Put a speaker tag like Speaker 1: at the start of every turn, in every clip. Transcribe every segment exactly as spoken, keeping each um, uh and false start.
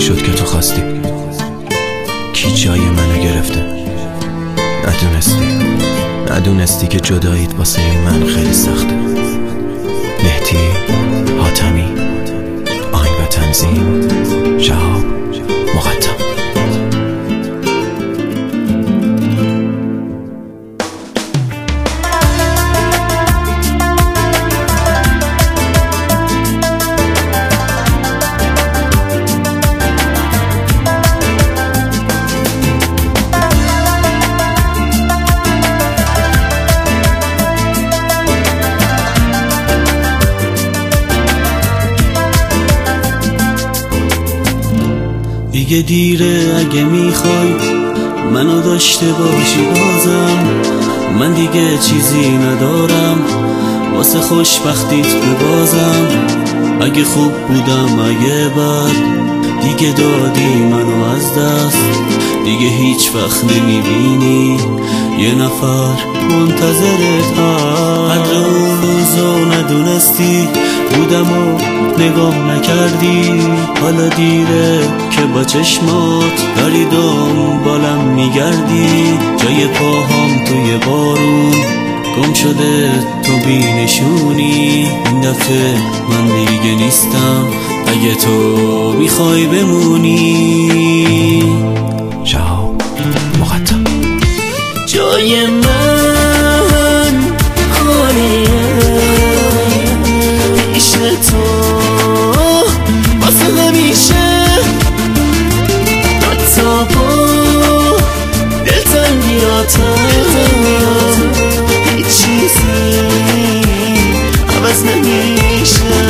Speaker 1: شد که تو خواستی؟ کی جای منو گرفته؟ ندونستی ندونستی که جداییت واسه من خیلی سخته. مهدی حاتمی، آهنگ و تنظیم شهاب مقدم.
Speaker 2: دیگه دیره اگه میخوای منو داشته باشی بازم، من دیگه چیزی ندارم واسه خوشبختیت ببازم. اگه خوب بودم اگه بد، دیگه دادی منو از دست. دیگه هیچ وقت نمیبینی یه نفر منتظرت هست. قدر اون روزو ندونستی بودم و نگام نکردی. حالا دیره که با چشمات داری دنبالم میگردی. جای پاهام توی بارون گم شده تو بینشونی. این دفعه من دیگه نیستم اگه تو میخوای بمونی.
Speaker 1: شهاب مقدم.
Speaker 2: جای من خالیه پیش تو واسه همیشه. حتی با دلتنگیاتم هیچ چیزی عوض نمیشه.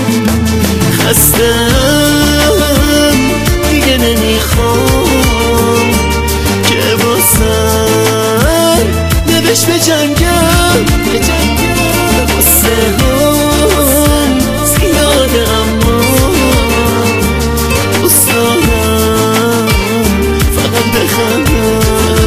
Speaker 2: خستم دیگه نمیخوام که با سر نوش به جنگم. قصه هم زیاده اما دوست دارم فقط بخندم.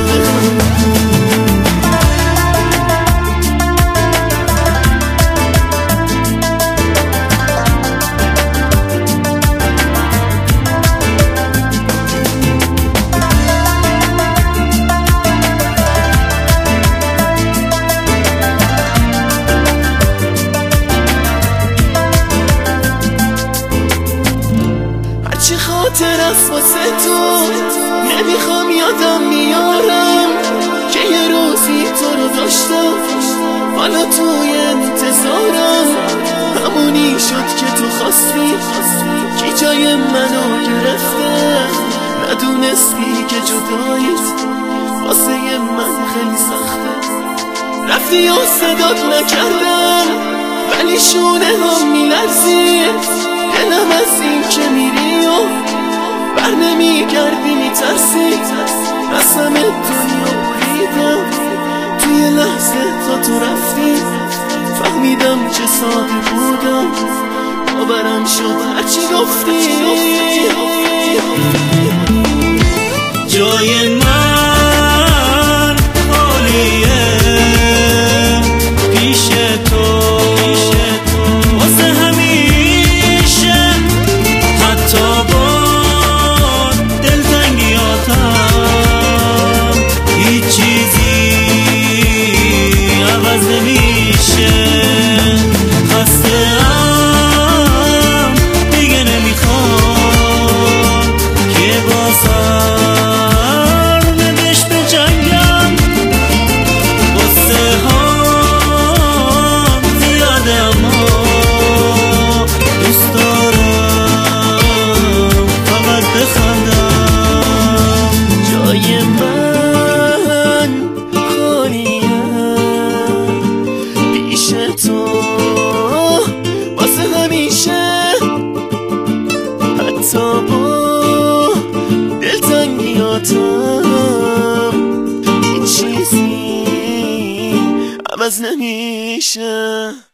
Speaker 2: چه خاطر است واسه تو نمیخوام یادم میارم که یه روزی تو رو داشتم، حالا توی انتظارم. همونی شد که تو خواستی، کی جای منو گرفته. ندونستی که جداییت واسه من خیلی سخته. رفتی و صدات نکردم ولی شونه هم میلرزی. دلم از این که میری و بر نمیگردی میترسی. از همه دنیا بریدم توی لحظه تا تو رفتی. فهمیدم چه ساده بودم، باورم شد هرچی گفتی. جای من خالیه پیش تو واسه همیشه. حتی با دلتنگیاتم هیچ چیزی عوض نمیشه. خسته‌ام دیگه نمیخوام که با سر نوش به جنگم. قصه هم زیاده اما دوست دارم فقط بخندم. جای من خالیه پیش تو واسه همیشه. حتی با دلتنگیاتم هیچ چیزی عوض نمیشه.